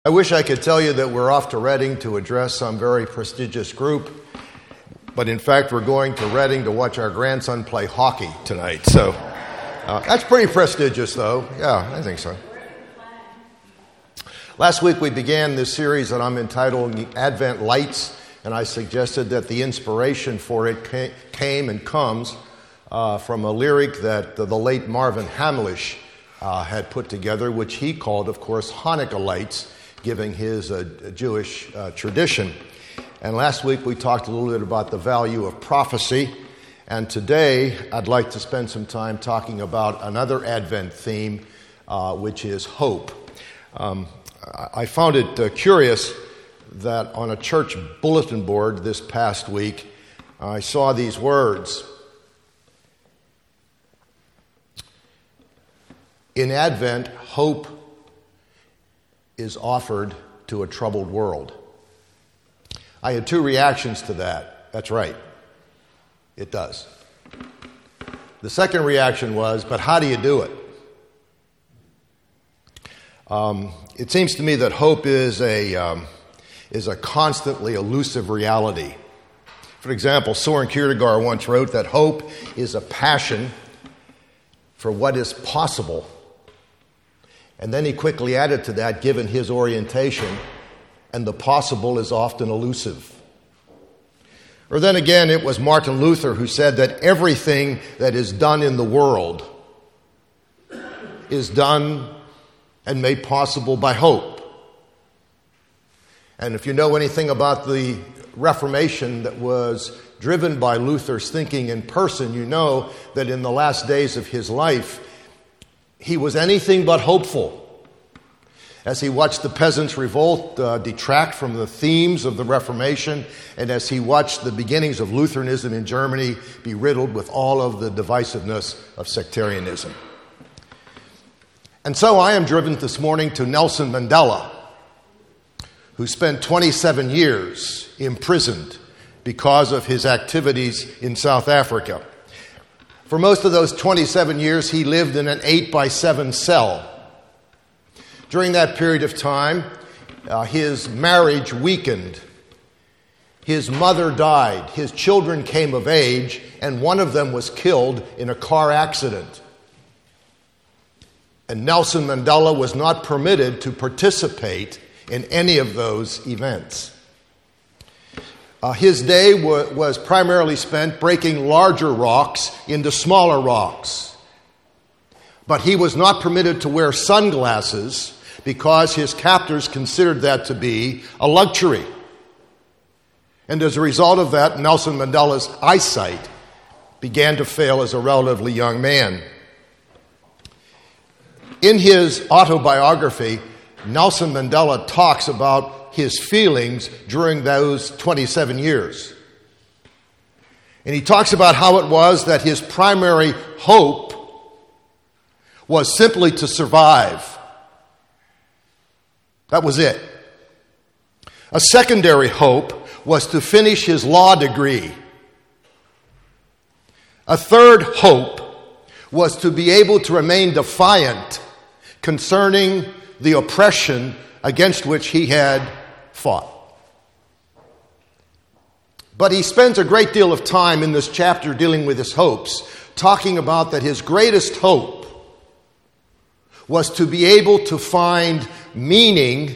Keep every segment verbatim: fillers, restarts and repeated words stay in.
I wish I could tell you that we're off to Reading to address some very prestigious group, but in fact we're going to Reading to watch our grandson play hockey tonight. So uh, that's pretty prestigious, though. Yeah, I think so. Last week we began this series that I'm entitling Advent Lights, and I suggested that the inspiration for it came and comes uh, from a lyric that the late Marvin Hamlisch uh, had put together, which he called, of course, Hanukkah Lights, giving his uh, Jewish uh, tradition. And last week we talked a little bit about the value of prophecy, and today I'd like to spend some time talking about another Advent theme, uh, which is hope. Um, I found it uh, curious that on a church bulletin board this past week, I saw these words: in Advent, hope is offered to a troubled world. I had two reactions to that. That's right. It does. The second reaction was, but how do you do it? Um, it seems to me that hope is a um, is a constantly elusive reality. For example, Soren Kierkegaard once wrote that hope is a passion for what is possible. And then he quickly added to that, given his orientation, and the possible is often elusive. Or then again, it was Martin Luther who said that everything that is done in the world is done and made possible by hope. And if you know anything about the Reformation that was driven by Luther's thinking in person, you know that in the last days of his life, he was anything but hopeful. As he watched the peasants' revolt uh, detract from the themes of the Reformation, and as he watched the beginnings of Lutheranism in Germany be riddled with all of the divisiveness of sectarianism. And so I am driven this morning to Nelson Mandela, who spent twenty-seven years imprisoned because of his activities in South Africa. For most of those twenty-seven years, he lived in an eight by seven cell. During that period of time, uh, his marriage weakened. His mother died. His children came of age, and one of them was killed in a car accident. And Nelson Mandela was not permitted to participate in any of those events. Uh, his day w- was primarily spent breaking larger rocks into smaller rocks. But he was not permitted to wear sunglasses because his captors considered that to be a luxury. And as a result of that, Nelson Mandela's eyesight began to fail as a relatively young man. In his autobiography, Nelson Mandela talks about his feelings during those twenty-seven years. And he talks about how it was that his primary hope was simply to survive. That was it. A secondary hope was to finish his law degree. A third hope was to be able to remain defiant concerning the oppression against which he had fought. But he spends a great deal of time in this chapter dealing with his hopes, talking about that his greatest hope was to be able to find meaning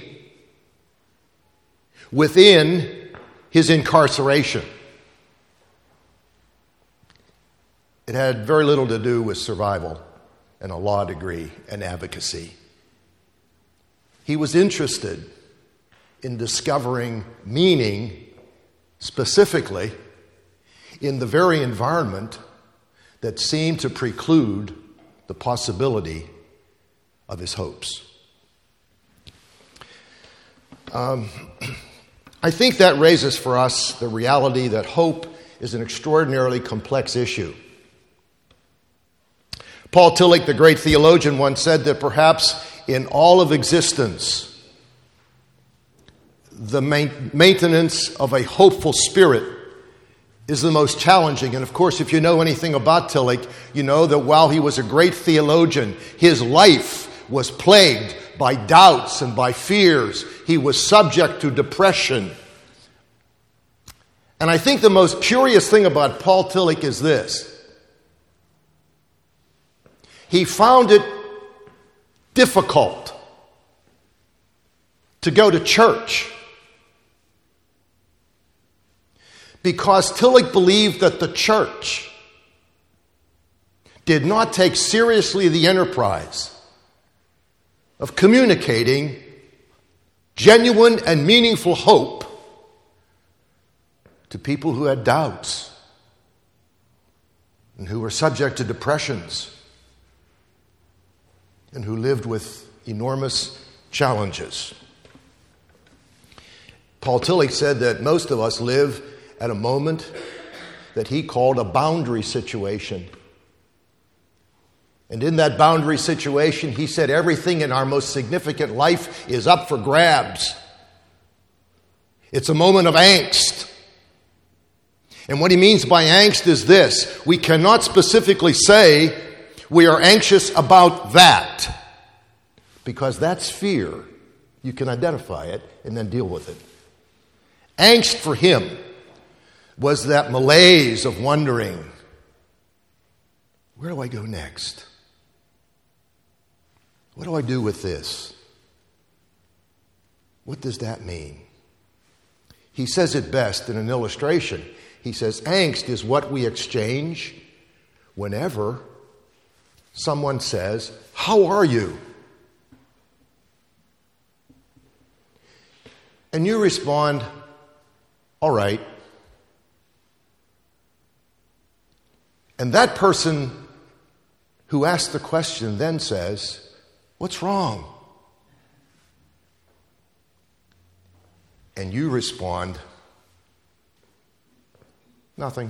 within his incarceration. It had very little to do with survival and a law degree and advocacy. He was interested in discovering meaning specifically in the very environment that seemed to preclude the possibility of his hopes. Um, I think that raises for us the reality that hope is an extraordinarily complex issue. Paul Tillich, the great theologian, once said that perhaps in all of existence, the main, maintenance of a hopeful spirit is the most challenging. And of course, if you know anything about Tillich, you know that while he was a great theologian, his life was plagued by doubts and by fears. He was subject to depression. And I think the most curious thing about Paul Tillich is this. He found it difficult to go to church because Tillich believed that the church did not take seriously the enterprise of communicating genuine and meaningful hope to people who had doubts and who were subject to depressions and who lived with enormous challenges. Paul Tillich said that most of us live at a moment that he called a boundary situation. And in that boundary situation, he said everything in our most significant life is up for grabs. It's a moment of angst. And what he means by angst is this: we cannot specifically say we are anxious about that, because that's fear. You can identify it and then deal with it. Angst for him was that malaise of wondering, where do I go next? What do I do with this? What does that mean? He says it best in an illustration. He says, angst is what we exchange whenever someone says, "How are you?" And you respond, "All right." And that person who asked the question then says, "What's wrong?" And you respond, "Nothing."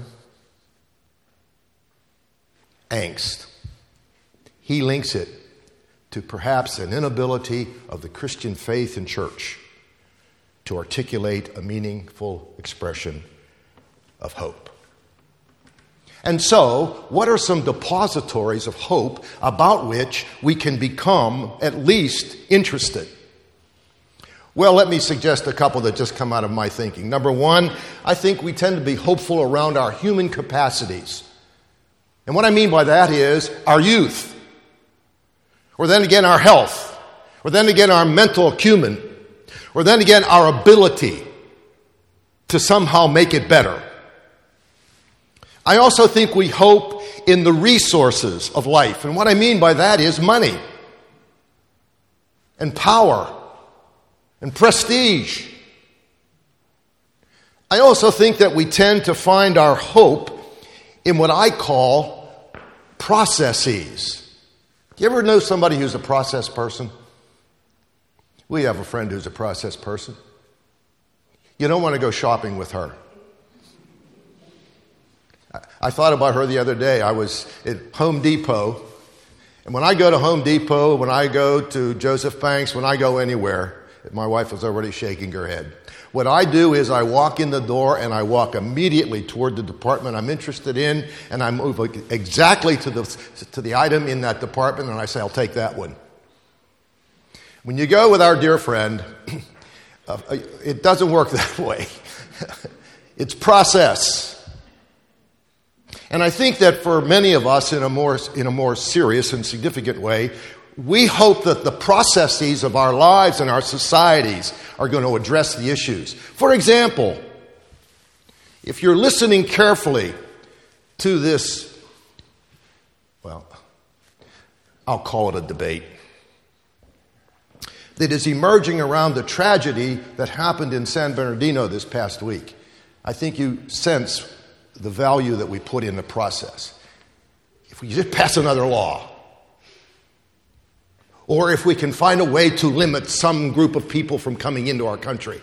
Angst. He links it to perhaps an inability of the Christian faith and church to articulate a meaningful expression of hope. And so, what are some depositories of hope about which we can become at least interested? Well, let me suggest a couple that just come out of my thinking. Number one, I think we tend to be hopeful around our human capacities. And what I mean by that is our youth, or then again our health, or then again our mental acumen, or then again our ability to somehow make it better. I also think we hope in the resources of life. And what I mean by that is money and power and prestige. I also think that we tend to find our hope in what I call processes. Do you ever know somebody who's a process person? We have a friend who's a process person. You don't want to go shopping with her. I thought about her the other day. I was at Home Depot, and when I go to Home Depot, when I go to Joseph Banks, when I go anywhere, my wife was already shaking her head. What I do is I walk in the door and I walk immediately toward the department I'm interested in, and I move exactly to the, to the item in that department, and I say, "I'll take that one." When you go with our dear friend, uh, it doesn't work that way. It's process. And I think that for many of us, in a more in a more serious and significant way, we hope that the processes of our lives and our societies are going to address the issues. For example, if you're listening carefully to this, well, I'll call it a debate, that is emerging around the tragedy that happened in San Bernardino this past week, I think you sense the value that we put in the process. If we just pass another law, or if we can find a way to limit some group of people from coming into our country,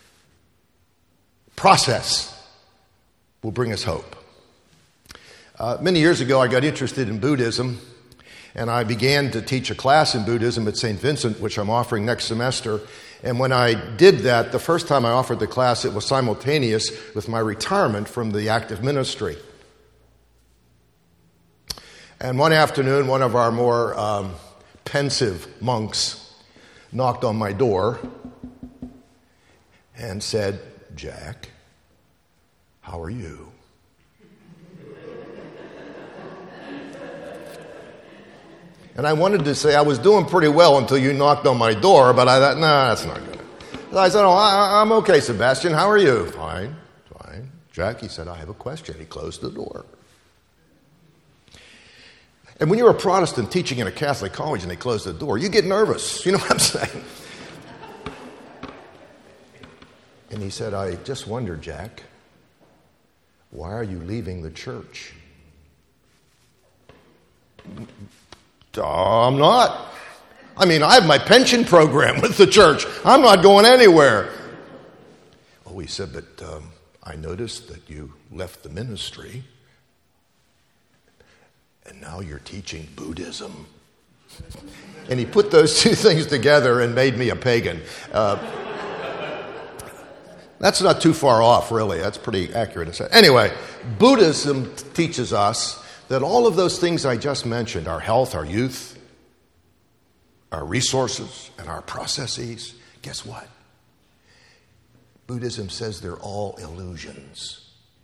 process will bring us hope. Uh, many years ago, I got interested in Buddhism, and I began to teach a class in Buddhism at Saint Vincent, which I'm offering next semester. And when I did that, the first time I offered the class, it was simultaneous with my retirement from the active ministry. And one afternoon, one of our more um, pensive monks knocked on my door and said, "Jack, how are you?" And I wanted to say I was doing pretty well until you knocked on my door, but I thought, no, nah, that's not good. So I said, oh, I, I'm okay, Sebastian. How are you? Fine, fine. Jack, he said, I have a question. He closed the door. And when you're a Protestant teaching in a Catholic college and they close the door, you get nervous. You know what I'm saying? And he said, I just wonder, Jack, why are you leaving the church? I'm not. I mean, I have my pension program with the church. I'm not going anywhere. Oh, he said, but um, I noticed that you left the ministry and now you're teaching Buddhism. And he put those two things together and made me a pagan. Uh, that's not too far off, really. That's pretty accurate. Anyway, Buddhism teaches us that all of those things I just mentioned, our health, our youth, our resources, and our processes, guess what? Buddhism says they're all illusions.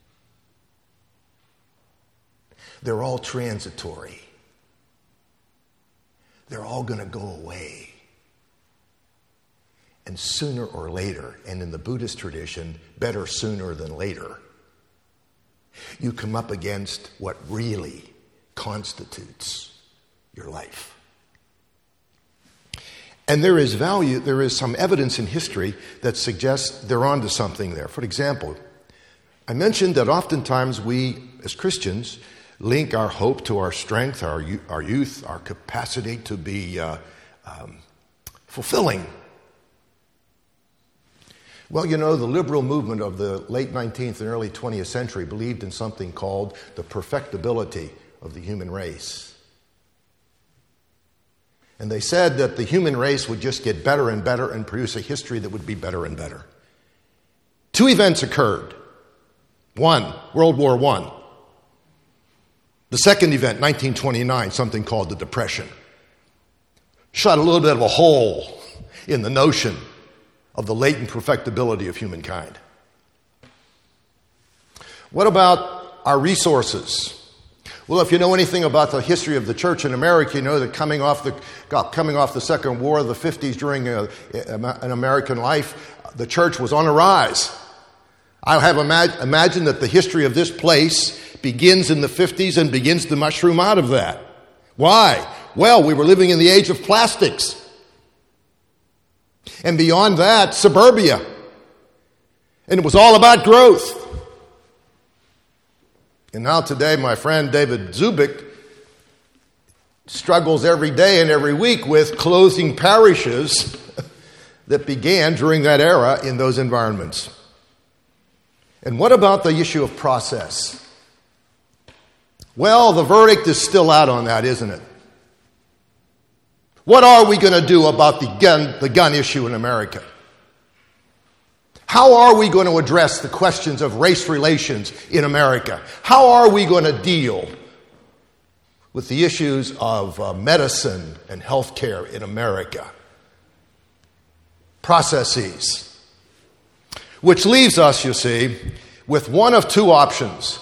They're all transitory. They're all going to go away. And sooner or later, and in the Buddhist tradition, better sooner than later, you come up against what really constitutes your life. And there is value, there is some evidence in history that suggests they're onto something there. For example, I mentioned that oftentimes we, as Christians, link our hope to our strength, our, our youth, our capacity to be uh, um, fulfilling. Well, you know, the liberal movement of the late nineteenth and early twentieth century believed in something called the perfectibility of the human race. And they said that the human race would just get better and better and produce a history that would be better and better. Two events occurred. One, World War One. The second event, nineteen twenty-nine, something called the Depression. Shot a little bit of a hole in the notion of the latent perfectibility of humankind. What about our resources? Well, if you know anything about the history of the church in America, you know that coming off the coming off the Second War of the fifties during a, an American life, the church was on a rise. I have imag- imagined that the history of this place begins in the fifties and begins to mushroom out of that. Why? Well, we were living in the age of plastics. And beyond that, suburbia. And it was all about growth. And now today, my friend David Zubik struggles every day and every week with closing parishes that began during that era in those environments. And what about the issue of process? Well, the verdict is still out on that, isn't it? What are we going to do about the gun, the gun issue in America? How are we going to address the questions of race relations in America? How are we going to deal with the issues of uh, medicine and health care in America? Processes. Which leaves us, you see, with one of two options.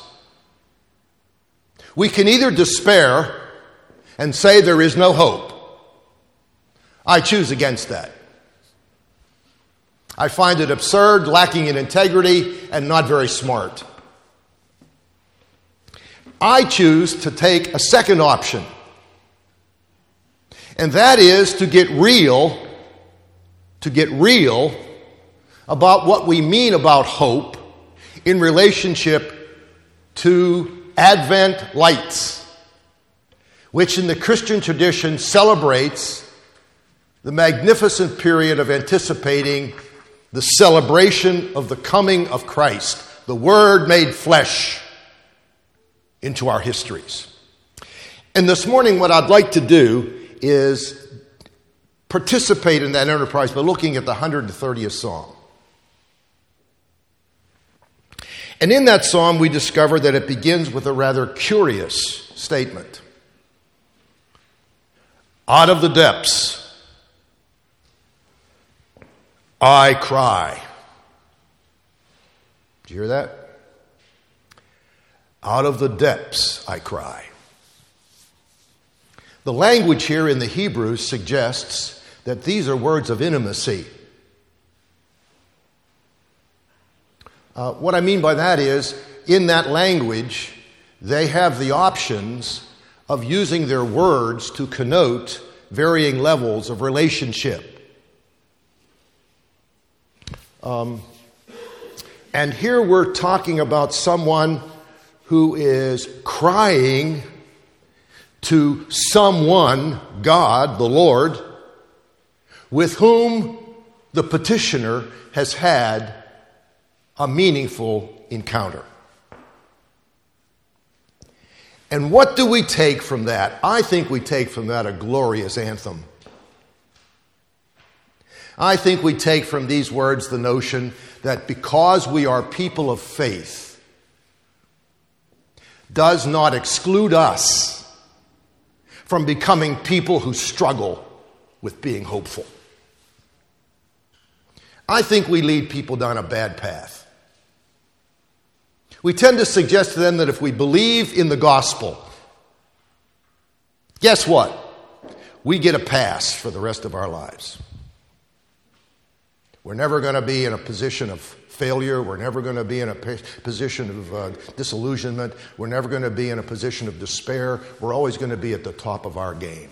We can either despair and say there is no hope. I choose against that. I find it absurd, lacking in integrity, and not very smart. I choose to take a second option, and that is to get real, to get real about what we mean about hope in relationship to Advent lights, which in the Christian tradition celebrates the magnificent period of anticipating the celebration of the coming of Christ, the Word made flesh into our histories. And this morning, what I'd like to do is participate in that enterprise by looking at the one hundred thirtieth Psalm. And in that psalm, we discover that it begins with a rather curious statement. Out of the depths, I cry. Do you hear that? Out of the depths, I cry. The language here in the Hebrew suggests that these are words of intimacy. Uh, what I mean by that is, in that language, they have the options of using their words to connote varying levels of relationship. Um, and here we're talking about someone who is crying to someone, God, the Lord, with whom the petitioner has had a meaningful encounter. And what do we take from that? I think we take from that a glorious anthem. I think we take from these words the notion that because we are people of faith, does not exclude us from becoming people who struggle with being hopeful. I think we lead people down a bad path. We tend to suggest to them that if we believe in the gospel, guess what? We get a pass for the rest of our lives. We're never going to be in a position of failure. We're never going to be in a position of uh, disillusionment. We're never going to be in a position of despair. We're always going to be at the top of our game.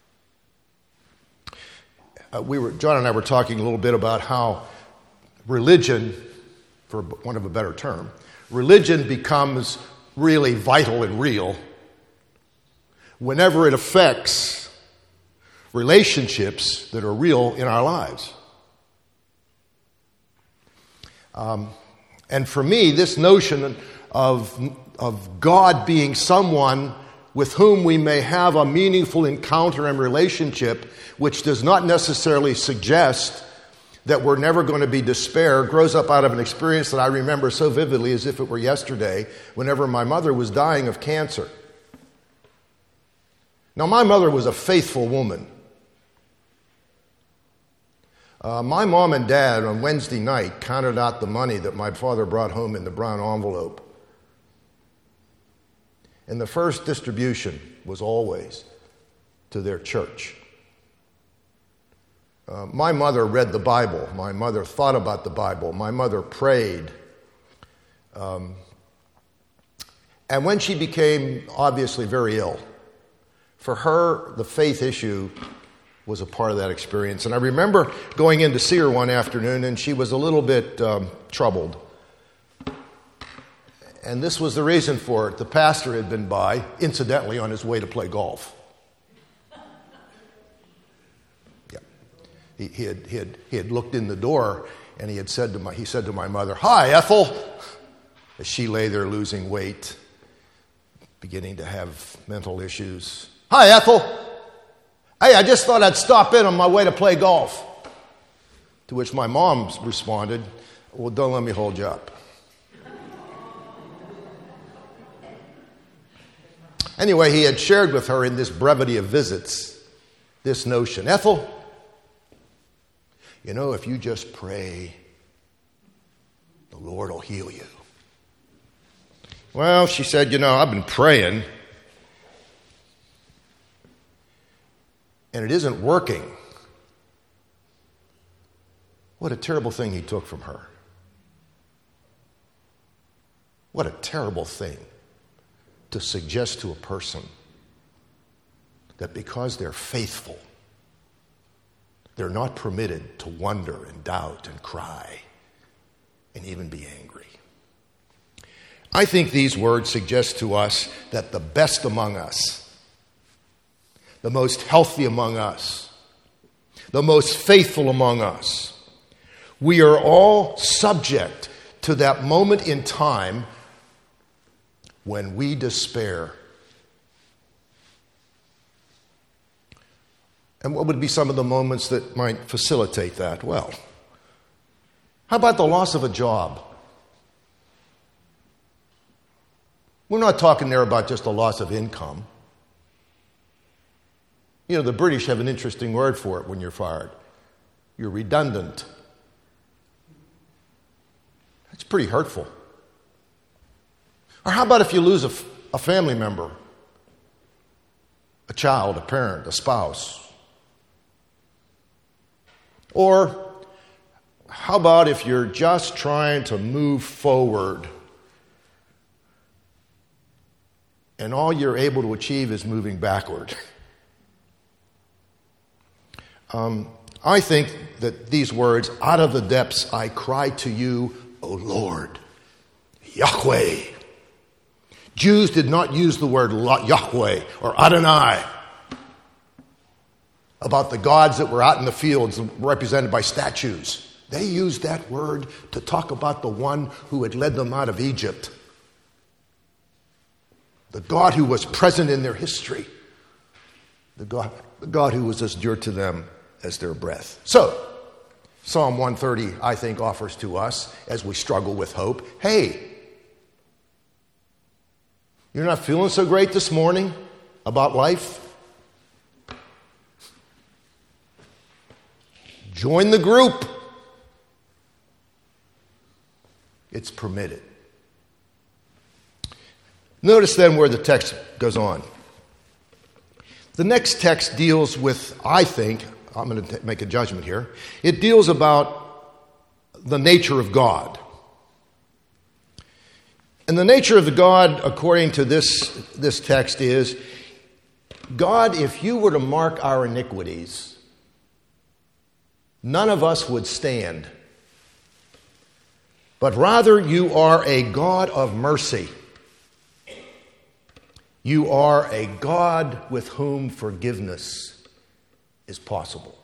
Uh, we were, John and I were talking a little bit about how religion, for want of a better term, religion becomes really vital and real whenever it affects relationships that are real in our lives. Um, and for me, this notion of, of God being someone with whom we may have a meaningful encounter and relationship, which does not necessarily suggest that we're never going to be despair, grows up out of an experience that I remember so vividly as if it were yesterday, whenever my mother was dying of cancer. Now, my mother was a faithful woman. Uh, my mom and dad on Wednesday night counted out the money that my father brought home in the brown envelope. And the first distribution was always to their church. Uh, my mother read the Bible. My mother thought about the Bible. My mother prayed. Um, and when she became obviously very ill, for her, the faith issue was a part of that experience. And I remember going in to see her one afternoon, and she was a little bit um, troubled. And this was the reason for it. The pastor had been by, incidentally, on his way to play golf. Yeah, he, he had he had he had looked in the door, and he had said to my he said to my mother, "Hi, Ethel," as she lay there losing weight, beginning to have mental issues. "Hi, Ethel. Hey, I just thought I'd stop in on my way to play golf." To which my mom responded, "Well, don't let me hold you up." Anyway, he had shared with her in this brevity of visits this notion. "Ethel, you know, if you just pray, the Lord will heal you." Well, she said, "You know, I've been praying, and it isn't working." What a terrible thing he took from her. What a terrible thing to suggest to a person that because they're faithful, they're not permitted to wonder and doubt and cry and even be angry. I think these words suggest to us that the best among us, the most healthy among us, the most faithful among us, we are all subject to that moment in time when we despair. And what would be some of the moments that might facilitate that? Well, how about the loss of a job? We're not talking there about just a loss of income. You know, the British have an interesting word for it when you're fired. You're redundant. That's pretty hurtful. Or how about if you lose a, a family member, a child, a parent, a spouse? Or how about if you're just trying to move forward and all you're able to achieve is moving backward? Um, I think that these words, out of the depths I cry to you, O Lord, Yahweh. Jews did not use the word Yahweh or Adonai about the gods that were out in the fields represented by statues. They used that word to talk about the one who had led them out of Egypt. The God who was present in their history. The God, the God who was as dear to them as their breath. So, Psalm one thirty, I think, offers to us, as we struggle with hope, hey, you're not feeling so great this morning about life? Join the group. It's permitted. Notice then where the text goes on. The next text deals with, I think, I'm going to make a judgment here. It deals about the nature of God. And the nature of the God, according to this, this text, is, God, if you were to mark our iniquities, none of us would stand. But rather, you are a God of mercy. You are a God with whom forgiveness is possible.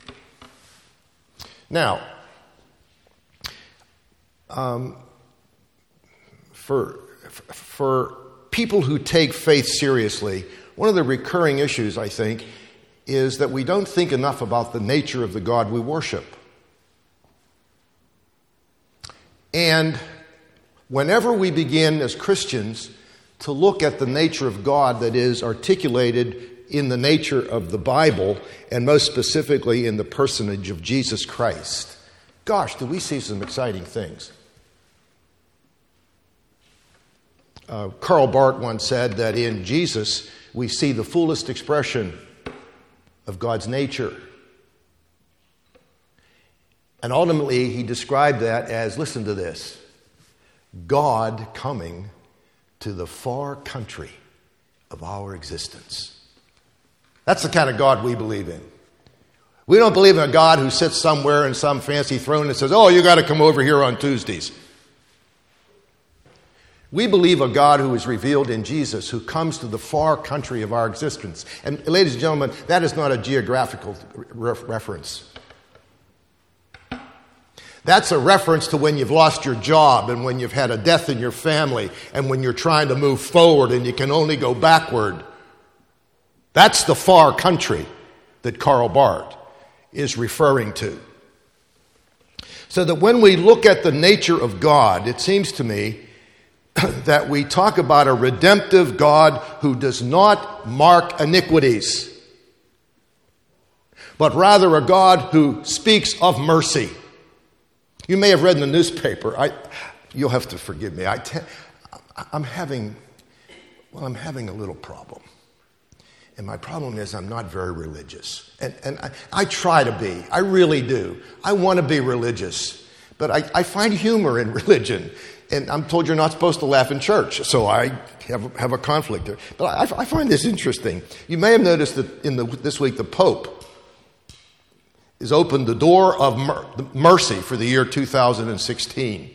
Now, um, for, for people who take faith seriously, one of the recurring issues, I think, is that we don't think enough about the nature of the God we worship. And whenever we begin as Christians to look at the nature of God that is articulated in the nature of the Bible, and most specifically in the personage of Jesus Christ, gosh, do we see some exciting things. Uh, Karl Barth once said that in Jesus we see the fullest expression of God's nature. And ultimately he described that as, listen to this, God coming to the far country of our existence. That's the kind of God we believe in. We don't believe in a God who sits somewhere in some fancy throne and says, oh, you got to come over here on Tuesdays. We believe a God who is revealed in Jesus, who comes to the far country of our existence. And ladies and gentlemen, that is not a geographical re- reference. That's a reference to when you've lost your job and when you've had a death in your family and when you're trying to move forward and you can only go backward. That's the far country that Karl Barth is referring to. So that when we look at the nature of God, it seems to me that we talk about a redemptive God who does not mark iniquities, but rather a God who speaks of mercy. You may have read in the newspaper, I, you'll have to forgive me, I te- I'm having, well, I'm having a little problem. And my problem is I'm not very religious. And, and I, I try to be. I really do. I want to be religious. But I, I find humor in religion. And I'm told you're not supposed to laugh in church. So I have, have a conflict there. But I, I find this interesting. You may have noticed that in the, this week the Pope has opened the door of mer- mercy for the year two thousand sixteen.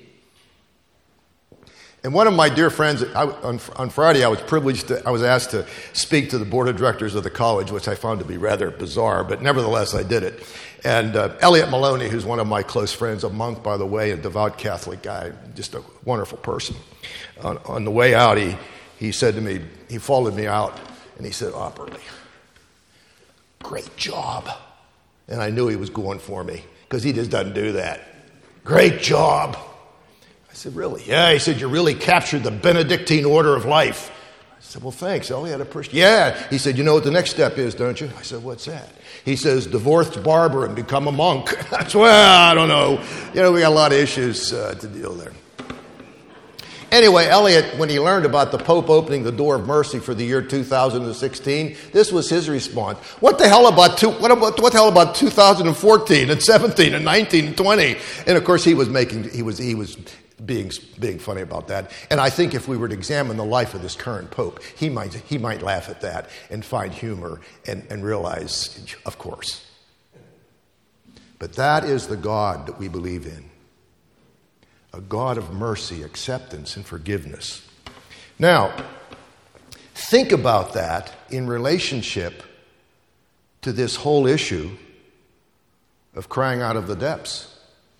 And one of my dear friends, I, on, on Friday, I was privileged to, I was asked to speak to the board of directors of the college, which I found to be rather bizarre, but nevertheless I did it. And uh, Elliot Maloney, who's one of my close friends, a monk, by the way, a devout Catholic guy, just a wonderful person. On, on the way out, he, he said to me, he followed me out, and he said, Opperly, great job. And I knew he was going for me, because he just doesn't do that. Great job. I said, really? Yeah, he said, you really captured the Benedictine order of life. I said, well, thanks, Elliot. I appreciate it. Yeah. He said, you know what the next step is, don't you? I said, what's that? He says, divorce barber and become a monk. I said, well, I don't know. You know, we got a lot of issues uh, to deal there. Anyway, Elliot, when he learned about the Pope opening the door of mercy for the year two thousand sixteen, this was his response. What the hell about two, what about what the hell about two thousand fourteen and seventeen and nineteen and twenty? And of course, he was making he was he was being being funny about that. And I think if we were to examine the life of this current Pope, he might he might laugh at that and find humor and, and realize, of course. But that is the God that we believe in. A God of mercy, acceptance, and forgiveness. Now, think about that in relationship to this whole issue of crying out of the depths.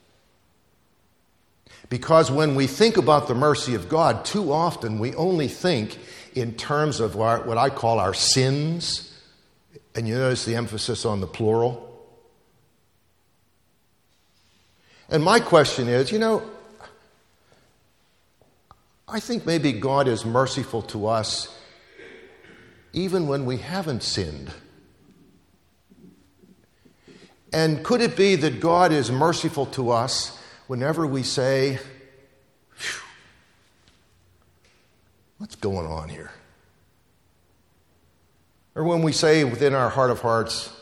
Because when we think about the mercy of God, too often we only think in terms of our, what I call our sins. And you notice the emphasis on the plural. And my question is, you know, I think maybe God is merciful to us even when we haven't sinned. And could it be that God is merciful to us whenever we say, what's going on here? Or when we say within our heart of hearts,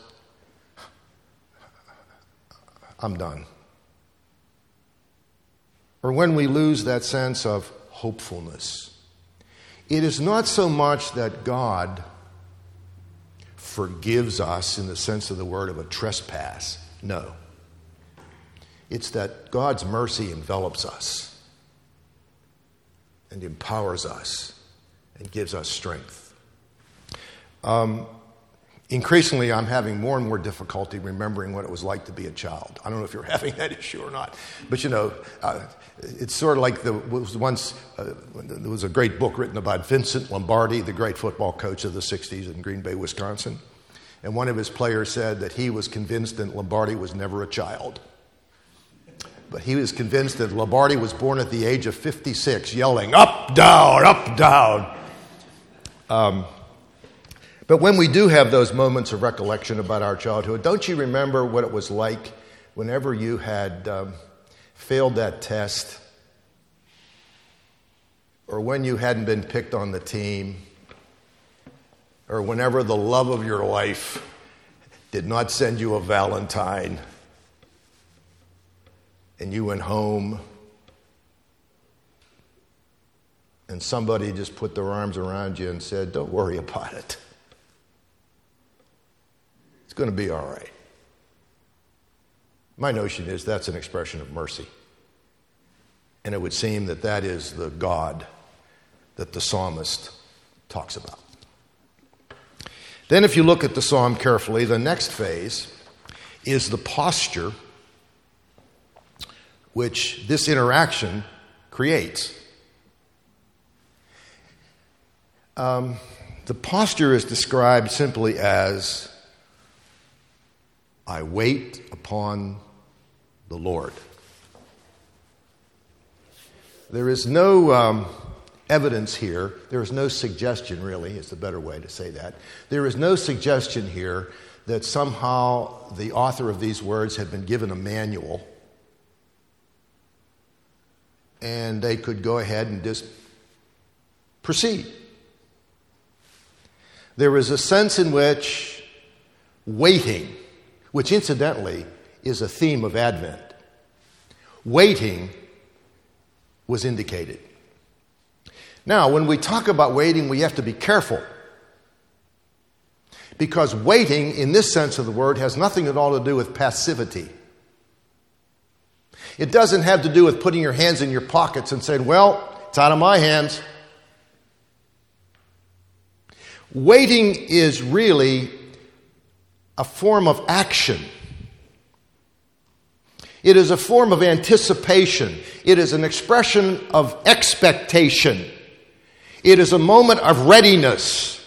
I'm done. Or when we lose that sense of hopefulness. It is not so much that God forgives us in the sense of the word of a trespass. No. It's that God's mercy envelops us and empowers us and gives us strength. Um, increasingly, I'm having more and more difficulty remembering what it was like to be a child. I don't know if you're having that issue or not. But, you know, uh, it's sort of like the was once uh, there was a great book written about Vincent Lombardi, the great football coach of the sixties in Green Bay, Wisconsin. And one of his players said that he was convinced that Lombardi was never a child. But he was convinced that Lombardi was born at the age of fifty-six, yelling, up, down, up, down. Um, but when we do have those moments of recollection about our childhood, don't you remember what it was like whenever you had um, failed that test, or when you hadn't been picked on the team, or whenever the love of your life did not send you a Valentine, and you went home and somebody just put their arms around you and said, don't worry about it. It's going to be all right. My notion is that's an expression of mercy. And it would seem that that is the God that the psalmist talks about. Then if you look at the psalm carefully, the next phase is the posture which this interaction creates. Um, the posture is described simply as, I wait upon the Lord. There is no um, evidence here. There is no suggestion, really, is the better way to say that. There is no suggestion here that somehow the author of these words had been given a manual and they could go ahead and just proceed. There is a sense in which waiting, which incidentally is a theme of Advent, waiting was indicated. Now, when we talk about waiting, we have to be careful. Because waiting, in this sense of the word, has nothing at all to do with passivity. It doesn't have to do with putting your hands in your pockets and saying, well, it's out of my hands. Waiting is really a form of action. It is a form of anticipation. It is an expression of expectation. It is a moment of readiness.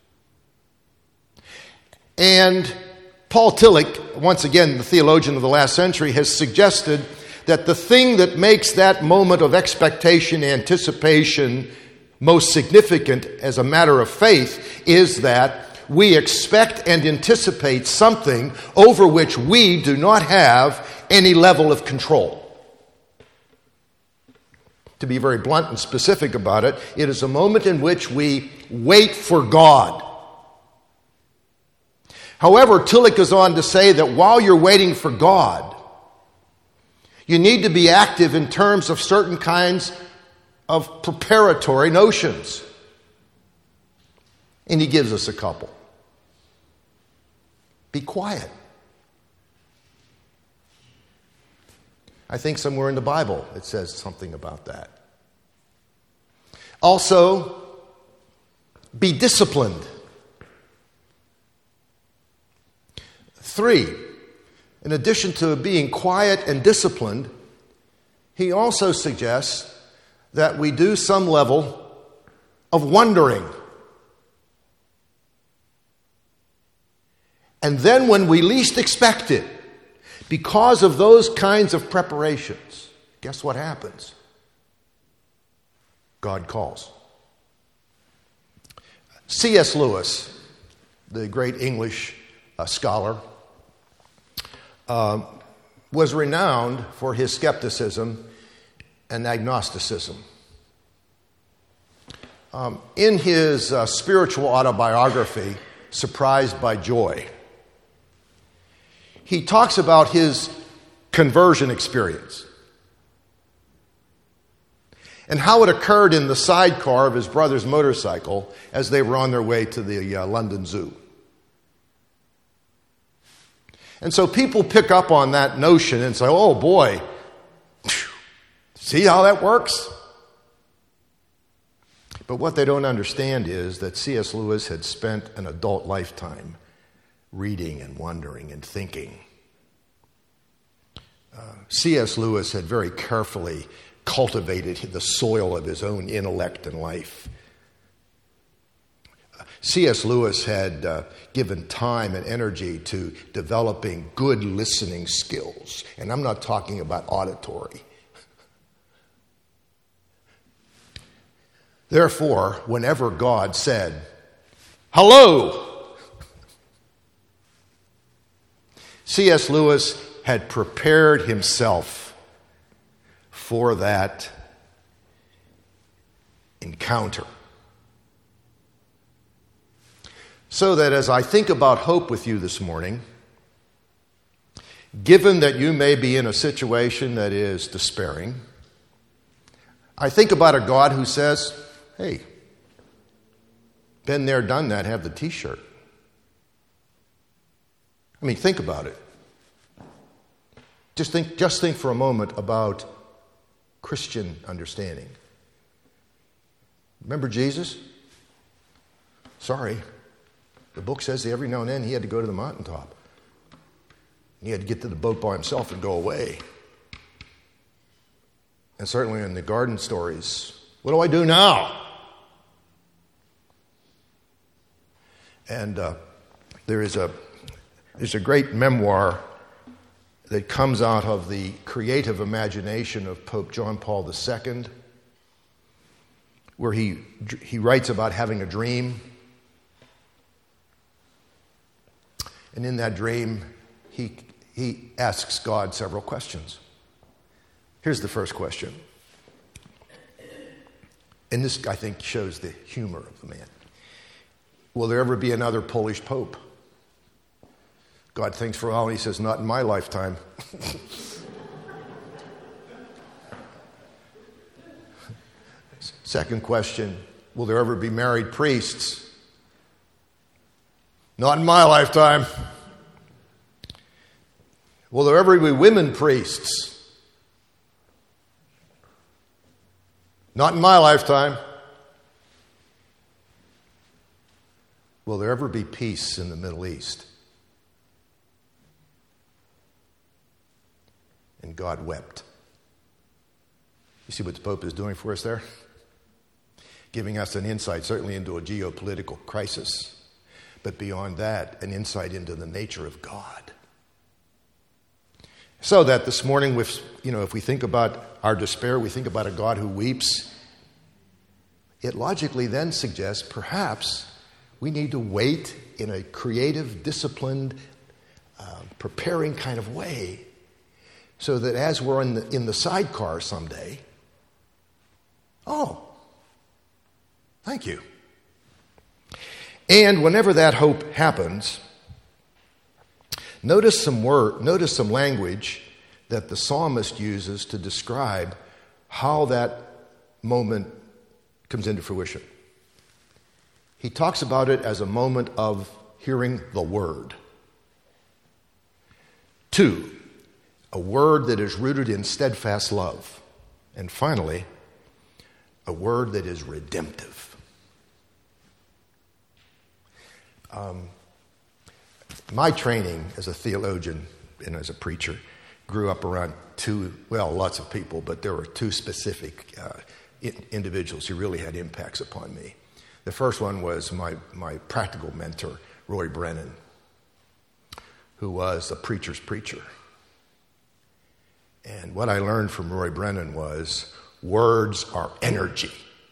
And Paul Tillich, once again the theologian of the last century, has suggested that the thing that makes that moment of expectation, anticipation, most significant as a matter of faith is that we expect and anticipate something over which we do not have any level of control. To be very blunt and specific about it, it is a moment in which we wait for God. However, Tillich goes on to say that while you're waiting for God, you need to be active in terms of certain kinds of preparatory notions. And he gives us a couple. Be quiet. I think somewhere in the Bible it says something about that. Also, be disciplined. Three, in addition to being quiet and disciplined, he also suggests that we do some level of wondering. And then when we least expect it, because of those kinds of preparations, guess what happens? God calls. C S Lewis, the great English uh, scholar, uh, was renowned for his skepticism and agnosticism. Um, in his uh, spiritual autobiography, Surprised by Joy, he talks about his conversion experience and how it occurred in the sidecar of his brother's motorcycle as they were on their way to the uh, London Zoo. And so people pick up on that notion and say, oh boy, see how that works? But what they don't understand is that C S Lewis had spent an adult lifetime reading and wondering and thinking. Uh, C S Lewis had very carefully cultivated the soil of his own intellect and life. Uh, C S Lewis had uh, given time and energy to developing good listening skills. And I'm not talking about auditory. Therefore, whenever God said, hello, C S Lewis had prepared himself for that encounter. So that as I think about hope with you this morning, given that you may be in a situation that is despairing, I think about a God who says, hey, been there, done that, have the t-shirt. I mean, think about it. Just think, just think for a moment about Christian understanding. Remember Jesus? Sorry. The book says that every now and then he had to go to the mountaintop. He had to get to the boat by himself and go away. And certainly in the garden stories, what do I do now? And uh, there is a there's a great memoir that comes out of the creative imagination of Pope John Paul the Second, where he he writes about having a dream. And in that dream, he he asks God several questions. Here's the first question. And this, I think, shows the humor of the man. Will there ever be another Polish pope? God thinks for a while and he says, not in my lifetime. Second question, will there ever be married priests? Not in my lifetime. Will there ever be women priests? Not in my lifetime. Will there ever be peace in the Middle East? And God wept. You see what the Pope is doing for us there? Giving us an insight, certainly into a geopolitical crisis, but beyond that, an insight into the nature of God. So that this morning, with, you know, if we think about our despair, we think about a God who weeps. it logically then suggests perhaps we need to wait in a creative, disciplined, uh, preparing kind of way so that as we're in the, in the sidecar someday, oh, thank you. And whenever that hope happens, notice some word, notice some language that the psalmist uses to describe how that moment comes into fruition. He talks about it as a moment of hearing the word. Two, a word that is rooted in steadfast love. And finally, a word that is redemptive. Um, my training as a theologian and as a preacher grew up around two, well, lots of people, but there were two specific uh, in, individuals who really had impacts upon me. The first one was my, my practical mentor, Roy Brennan, who was a preacher's preacher. And what I learned from Roy Brennan was words are energy.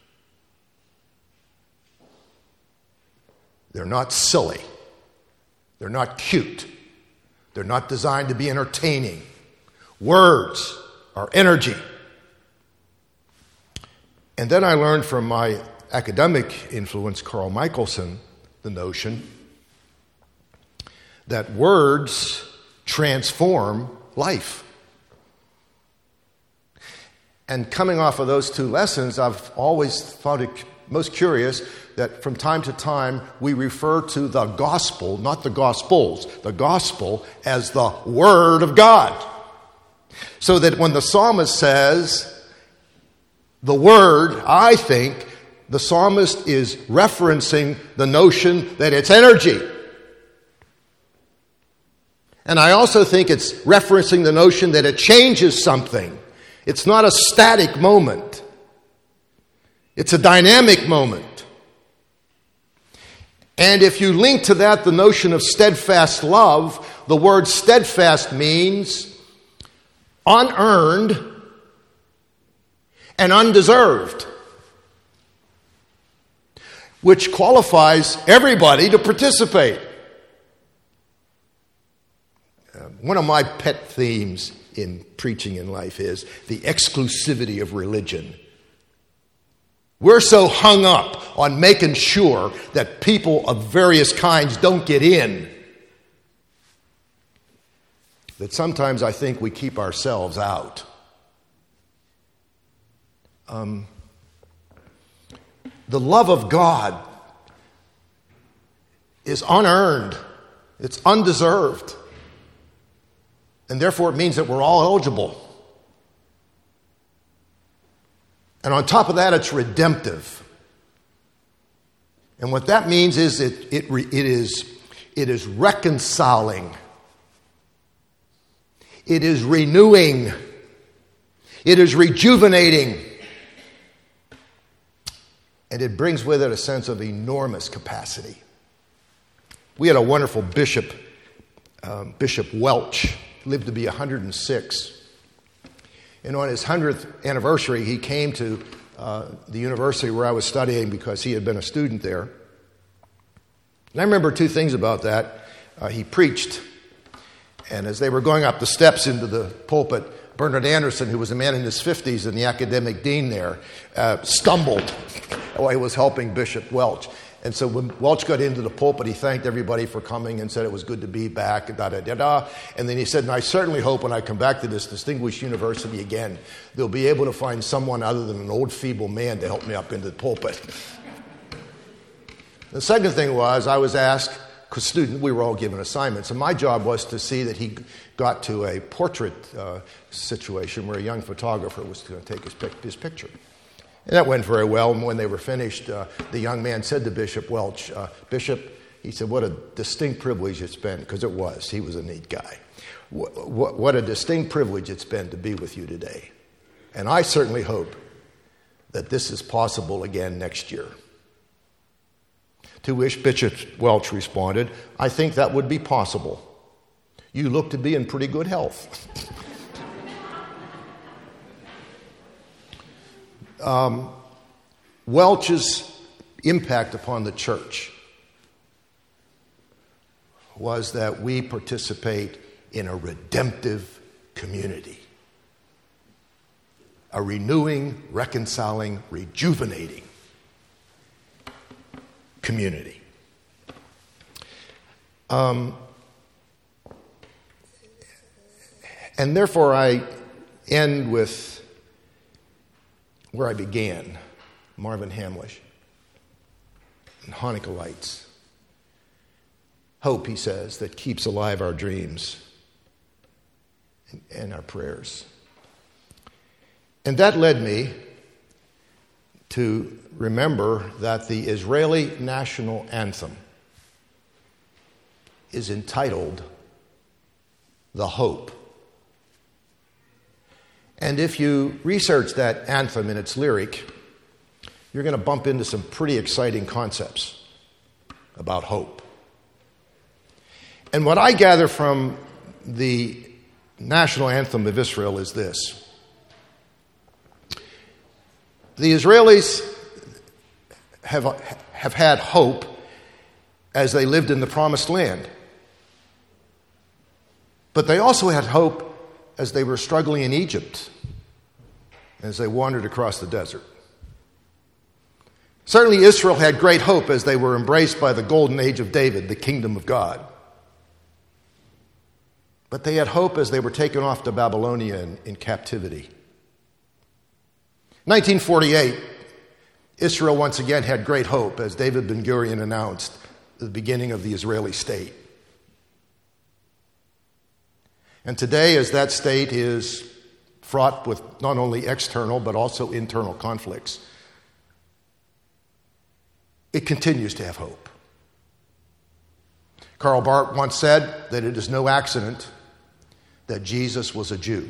They're not silly. They're not cute. They're not designed to be entertaining. Words are energy. And then I learned from my academic influence, Carl Michelson, the notion that words transform life. And coming off of those two lessons, I've always found it most curious that from time to time we refer to the gospel, not the gospels, the gospel as the Word of God. So that when the psalmist says the Word, I think the psalmist is referencing the notion that it's energy. And I also think it's referencing the notion that it changes something. It's not a static moment. It's a dynamic moment. And if you link to that the notion of steadfast love, the word steadfast means unearned and undeserved, which qualifies everybody to participate. Uh, one of my pet themes in preaching in life is the exclusivity of religion. We're so hung up on making sure that people of various kinds don't get in that sometimes I think we keep ourselves out. Um, the love of God is unearned. It's undeserved. And therefore it means that we're all eligible. And on top of that, it's redemptive. And what that means is it, it, it, is, it is reconciling. It is renewing. It is rejuvenating. And it brings with it a sense of enormous capacity. We had a wonderful bishop, um, Bishop Welch, lived to be one hundred six. And on his hundredth anniversary, he came to uh, the university where I was studying because he had been a student there. And I remember two things about that. Uh, he preached, and as they were going up the steps into the pulpit, Bernard Anderson, who was a man in his fifties and the academic dean there, uh, stumbled while he was helping Bishop Welch. And so when Welch got into the pulpit, he thanked everybody for coming and said it was good to be back, da da da da. And then he said, and I certainly hope when I come back to this distinguished university again, they'll be able to find someone other than an old feeble man to help me up into the pulpit. The second thing was I was asked, because student, we were all given assignments, and my job was to see that he got to a portrait uh, situation where a young photographer was going to take his, pic- his picture. And that went very well. And when they were finished, uh, the young man said to Bishop Welch, uh, Bishop, he said, what a distinct privilege it's been, because it was. He was a neat guy. What, what, what a distinct privilege it's been to be with you today. And I certainly hope that this is possible again next year. To which Bishop Welch responded, I think that would be possible. You look to be in pretty good health. Um, Welch's impact upon the church was that we participate in a redemptive community, a renewing, reconciling, rejuvenating community. Um, and therefore, I end with where I began, Marvin Hamlish and Hanukkah lights. Hope, he says, that keeps alive our dreams and, and our prayers. And that led me to remember that the Israeli national anthem is entitled The Hope. And if you research that anthem in its lyric, you're going to bump into some pretty exciting concepts about hope. And what I gather from the national anthem of Israel is this. The Israelis have, have had hope as they lived in the Promised Land. But they also had hope as they were struggling in Egypt, as they wandered across the desert. Certainly Israel had great hope as they were embraced by the golden age of David, the kingdom of God. But they had hope as they were taken off to Babylonia in, in captivity. nineteen forty-eight, Israel once again had great hope as David Ben-Gurion announced the beginning of the Israeli state. And today, as that state is fraught with not only external but also internal conflicts, it continues to have hope. Karl Barth once said that it is no accident that Jesus was a Jew,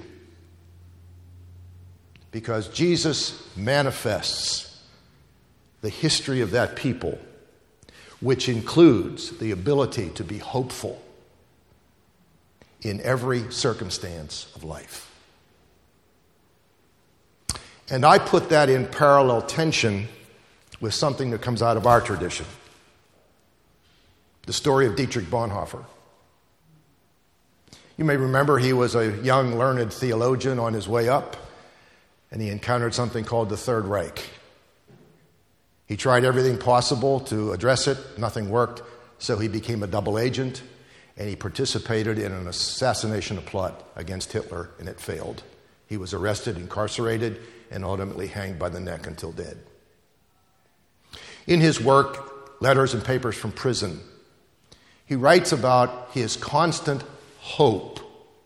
because Jesus manifests the history of that people, which includes the ability to be hopeful in every circumstance of life. And I put that in parallel tension with something that comes out of our tradition. The story of Dietrich Bonhoeffer. You may remember he was a young, learned theologian on his way up, and he encountered something called the Third Reich. He tried everything possible to address it. Nothing worked, so he became a double agent, and he participated in an assassination plot against Hitler, and it failed. He was arrested, incarcerated, and ultimately hanged by the neck until dead. In his work, Letters and Papers from Prison, he writes about his constant hope,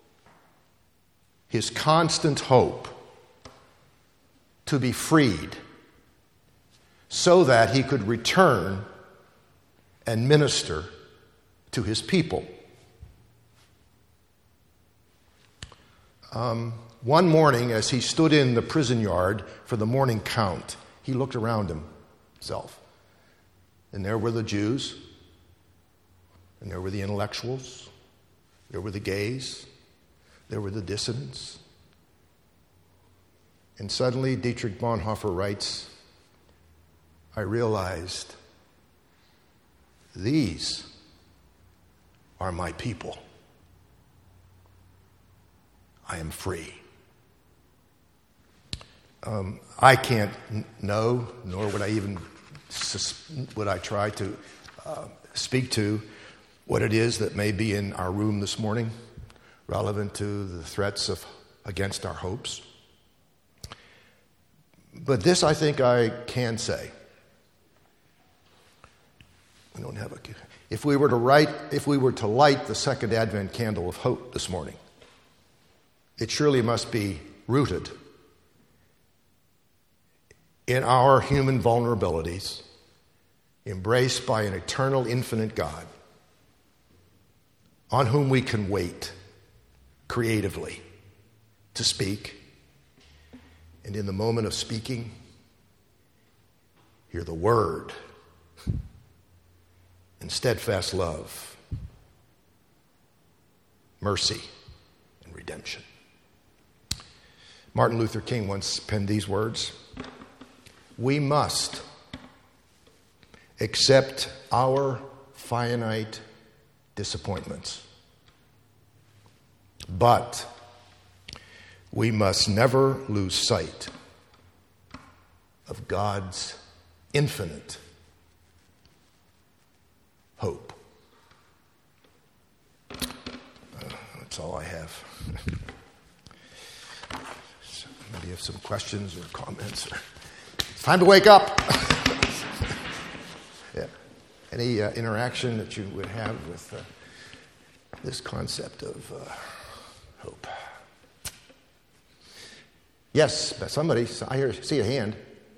his constant hope to be freed so that he could return and minister to his people. Um, one morning, as he stood in the prison yard for the morning count, he looked around himself. And there were the Jews, and there were the intellectuals, there were the gays, there were the dissidents. And suddenly, Dietrich Bonhoeffer writes, I realized these are my people. I am free. Um, I can't n- know, nor would I even sus- would I try to uh, speak to what it is that may be in our room this morning, relevant to the threats of against our hopes. But this, I think, I can say. I don't have a. If we were to write, if we were to light the second Advent candle of hope this morning, it surely must be rooted in our human vulnerabilities, embraced by an eternal, infinite God, on whom we can wait creatively to speak, and in the moment of speaking, hear the word and steadfast love, mercy, and redemption. Martin Luther King once penned these words: we must accept our finite disappointments. But we must never lose sight of God's infinite hope. Uh, that's all I have. So maybe you have some questions or comments. Or it's time to wake up. Yeah. Any uh, interaction that you would have with uh, this concept of uh, hope? Yes, somebody. I hear, see a hand.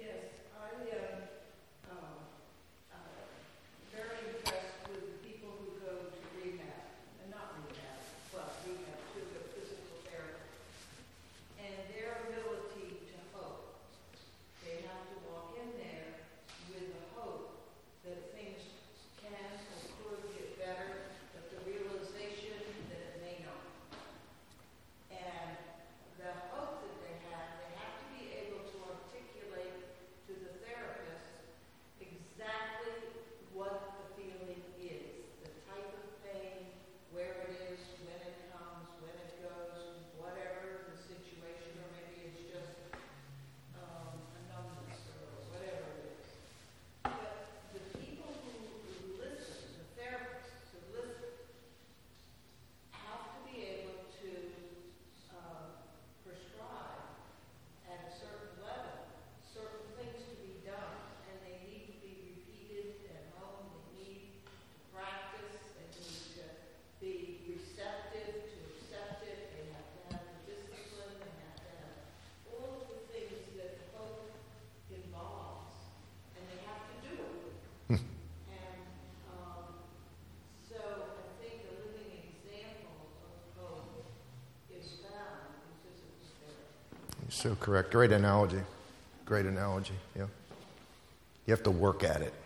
So correct. Great analogy. Great analogy. Yeah. You have to work at it.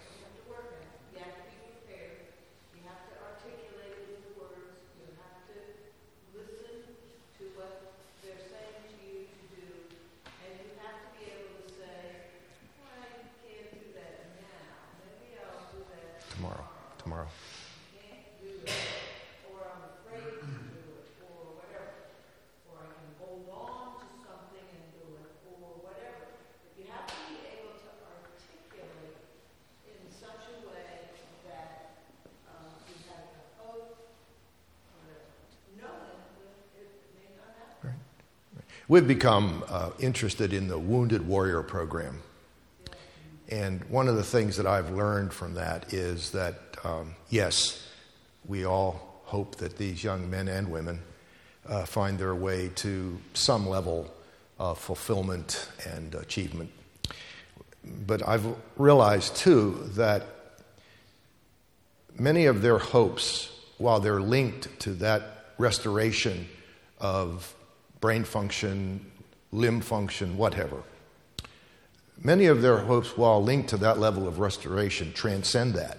Tomorrow. Tomorrow. We've become uh, interested in the Wounded Warrior program. And one of the things that I've learned from that is that, um, yes, we all hope that these young men and women uh, find their way to some level of fulfillment and achievement. But I've realized, too, that many of their hopes, while they're linked to that restoration of brain function, limb function, whatever. Many of their hopes, while linked to that level of restoration, transcend that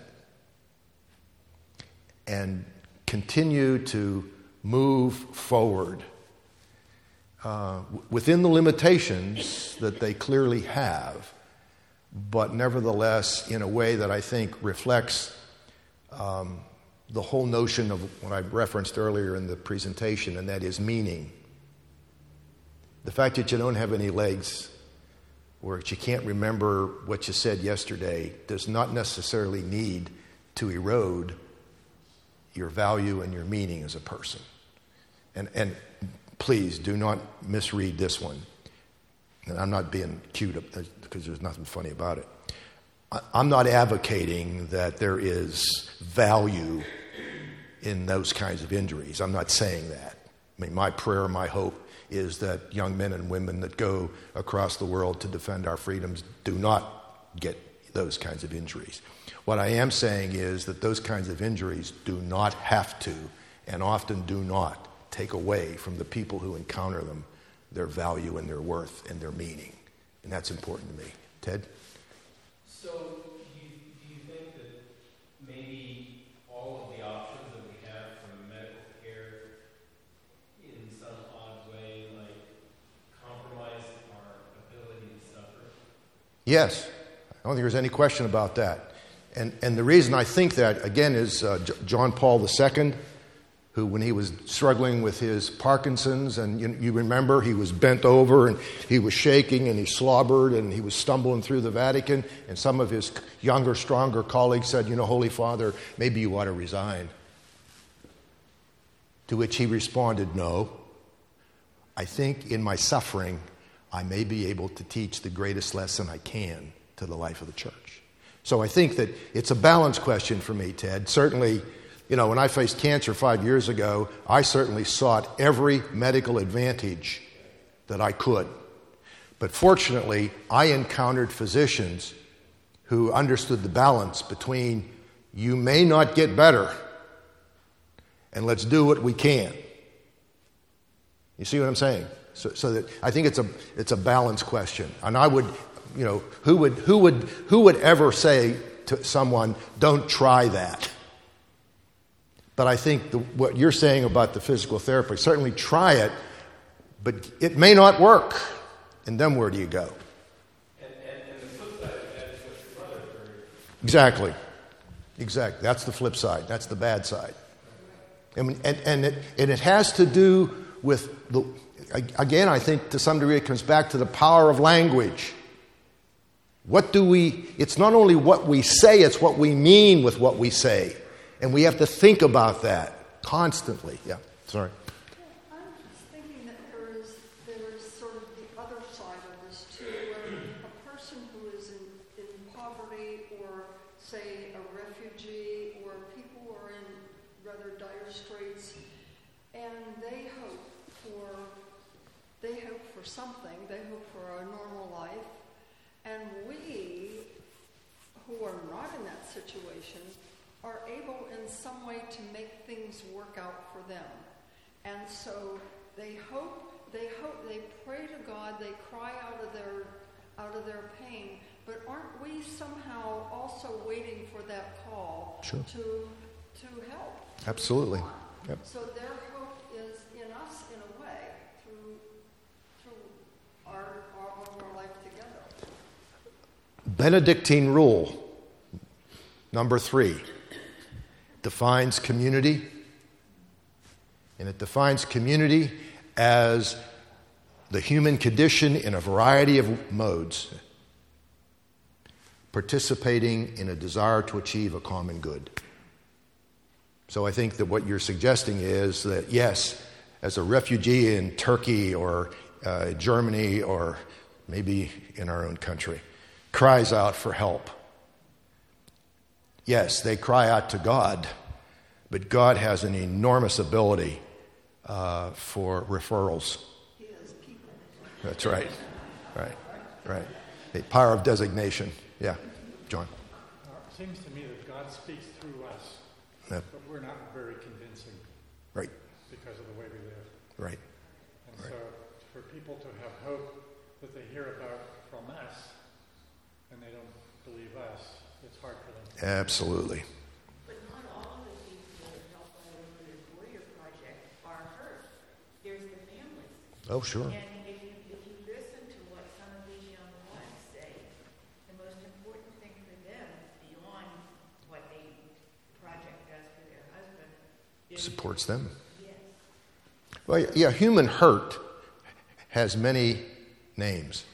and continue to move forward uh, within the limitations that they clearly have, but nevertheless in a way that I think reflects um, the whole notion of what I referenced earlier in the presentation, and that is meaning. The fact that you don't have any legs or that you can't remember what you said yesterday does not necessarily need to erode your value and your meaning as a person. And, and please do not misread this one. And I'm not being cute because there's nothing funny about it. I'm not advocating that there is value in those kinds of injuries. I'm not saying that. I mean, my prayer, my hope is that young men and women that go across the world to defend our freedoms do not get those kinds of injuries. What I am saying is that those kinds of injuries do not have to, and often do not, take away from the people who encounter them their value and their worth and their meaning. And that's important to me. Ted? So do you, do you think that maybe all of the options that we have from medical care in some odd way, like, compromise our ability to suffer? Yes. I don't think there's any question about that. And and the reason I think that, again, is uh, J- John Paul the Second, who, when he was struggling with his Parkinson's, and you, you remember he was bent over and he was shaking and he slobbered and he was stumbling through the Vatican, and some of his younger, stronger colleagues said, you know, Holy Father, maybe you ought to resign. To which he responded, no, I think in my suffering I may be able to teach the greatest lesson I can to the life of the church. So I think that it's a balance question for me, Ted. Certainly, you know, when I faced cancer five years ago, I certainly sought every medical advantage that I could. But fortunately, I encountered physicians who understood the balance between you may not get better and let's do what we can. You see what I'm saying? So, so that I think it's a it's a balance question. And I would, you know, who would who would who would ever say to someone, don't try that? But I think the, what you're saying about the physical therapy, certainly try it, but it may not work. And then where do you go? And, and, and the flip side of that is what your brother heard. Exactly. Exactly. That's the flip side. That's the bad side. And, and, and, it, and it has to do with, the, again, I think to some degree it comes back to the power of language. What do we, it's not only what we say, it's what we mean with what we say. And we have to think about that constantly. Yeah, sorry. Yeah, I'm just thinking that there is, there is sort of the other side of this too, where a person who is in, in poverty or, say, a refugee or people who are in rather dire straits, and they hope for, they hope for something, they hope for a normal life, and we, who are not in that situation, are able in some way to make things work out for them. And so they hope, they hope, they pray to God, they cry out of their out of their pain, but aren't we somehow also waiting for that call Sure. to to help? Absolutely. Yep. So their hope is in us in a way through through our our, our life together. Benedictine rule number three defines community, and it defines community as the human condition in a variety of modes, participating in a desire to achieve a common good. So I think that what you're suggesting is that, yes, as a refugee in Turkey or uh, Germany or maybe in our own country, cries out for help. Yes, they cry out to God, but God has an enormous ability uh, for referrals. He has people. That's right, right, right. The power of designation. Yeah, John. It seems to me that God speaks through us, Yep. but we're not very convincing Right, because of the way we live. right. And Right. so for people to have hope that they hear about from us and they don't believe us, it's hard for them. Absolutely. But not all of the people that help by the Wounded Warrior Project are hurt. There's the families. Oh, sure. And if you, if you listen to what some of these young wives say, the most important thing for them, beyond what the project does for their husband, is Supports them. yes. Well, yeah, human hurt has many names.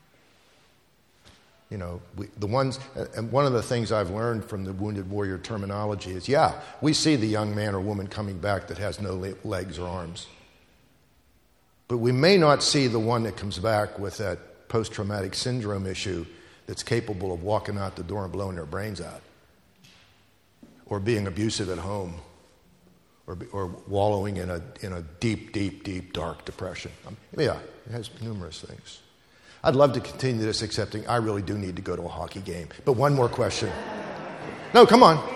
You know, we, the ones, and one of the things I've learned from the Wounded Warrior terminology is, yeah, we see the young man or woman coming back that has no legs or arms. But we may not see the one that comes back with that post-traumatic syndrome issue that's capable of walking out the door and blowing their brains out, or being abusive at home, or, or wallowing in a, in a deep, deep, deep, dark depression. Um, yeah, it has numerous things. I'd love to continue this, accepting I really do need to go to a hockey game. But one more question. No, come on.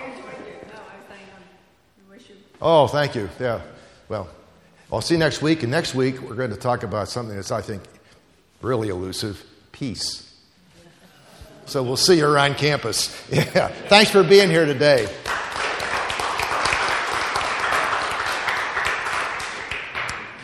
Oh, thank you. Yeah. Well, I'll see you next week. And next week, we're going to talk about something that's, I think, really elusive, peace. So we'll see you around campus. Yeah. Thanks for being here today.